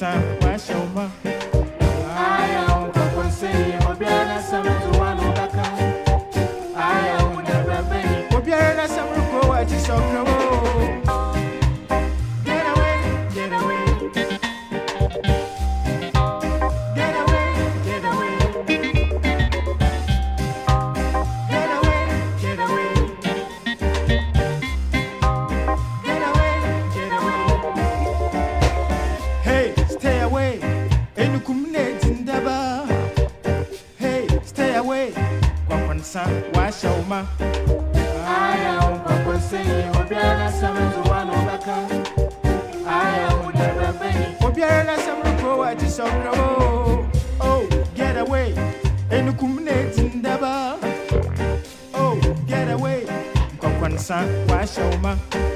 Kwakwansa, Washoma. I am Kakonsei, Obiana Samuano Baka. I am never many. Obiana Samuko, I just saw Get away, get away. Get away, get away. Get away, get away. Get away, get away. Hey, stay away. Enukumne tindaba. Hey, stay away. Kwakwansa, Washoma. I am Kakonsei, Obiana Samuano Baka. I am never many. Obiana Samuko, I just saw Oh, get away. Enukumne tindaba. Oh, get away. Kwakwansa, Washoma.